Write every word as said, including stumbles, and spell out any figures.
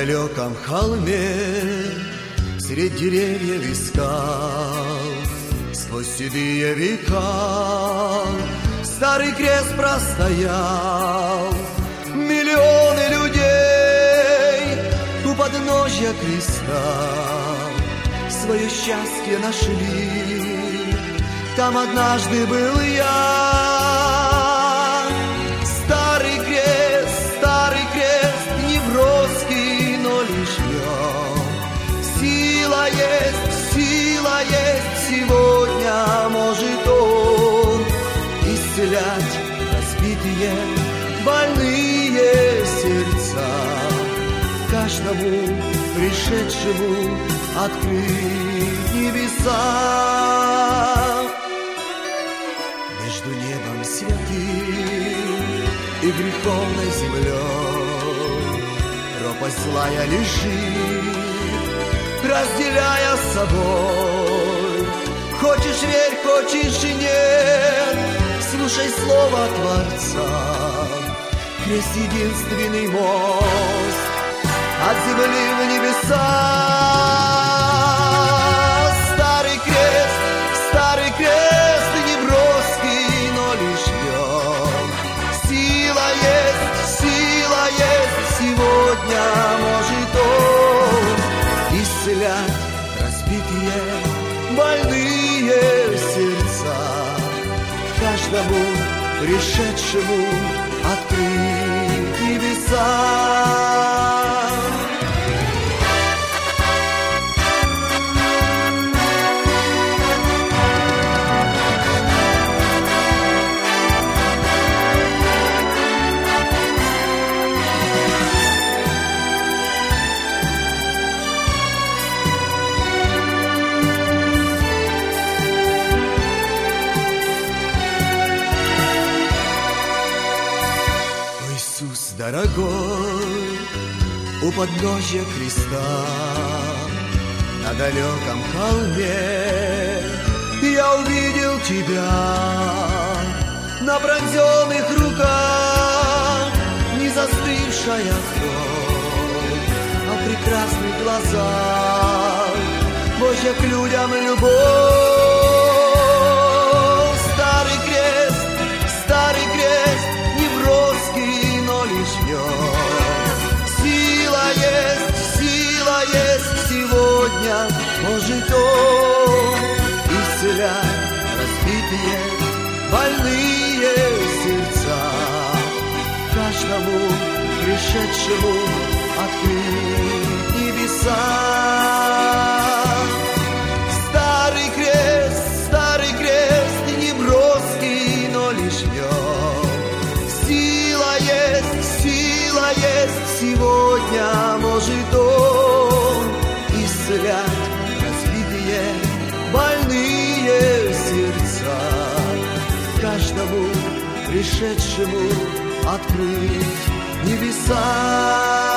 далеком холме, средь деревьев и скал, сквозь седые века старый крест простоял. Миллионы людей у подножья креста свое счастье нашли. Там однажды был я. Старый крест, старый крест, не броский, но лишь в нем сила есть, сила есть. Сегодня может он исцелять разбитые, больные сердца, каждому пришедшему открыть небеса. Между небом святым и греховной землей пропасть злая лежит, разделяя с собой. Хочешь верь, хочешь и нет, слушай слово Творца. Крест — единственный мост от земли в небеса. Старый крест, старый крест, не броский, но лишь в нем сила есть, сила есть. Сегодня может он исцелять разбитые, больные сердца, каждому пришедшему открыть небеса. Дорогой, у подножья креста на далеком холме я увидел тебя. На пронзенных руках не застывшая кровь, а в прекрасных глазах Божья к людям любовь. Старый крест, старый крест, не броский, но лишь в нем сила есть, сила есть. Сегодня может он исцелять разбитые, больные сердца, каждому пришедшему открыть небеса. Старый крест, старый крест, не броский, но лишь в нем сила есть, сила есть. Сегодня может он исцелять разбитые, больные сердца, каждому пришедшему открыть небеса.